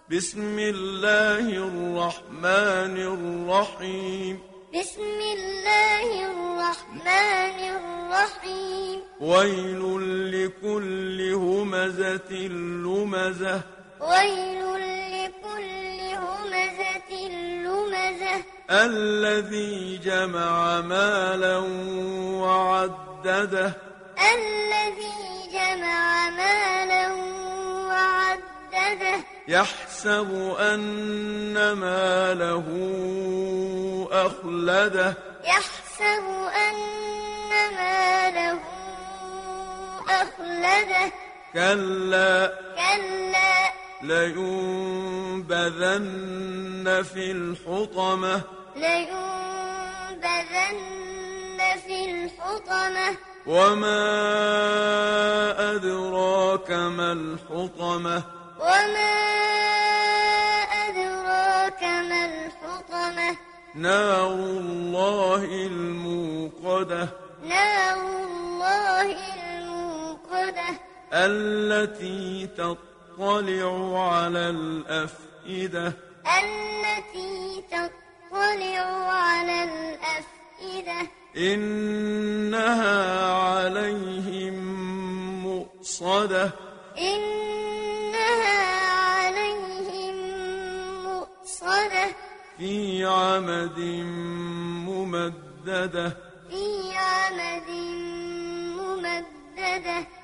بسم الله الرحمن الرحيم بسم الله الرحمن الرحيم ويل لكل همزة لمزة ويل لكل همزة لمزة الذي جمع مالا وعدده الذي جمع مالا وعدده يحسب أن ماله أخلده يحسب أن ماله أخلده كلا لينبذن في الحطمة لينبذن في الحطمة وما أدراك ما الحطمة وما أدراك ما الحطمة نار الله الموقدة نار الله الموقدة التي تطلع على الأفئدة إنها عليهم مؤصدة في عمد ممددة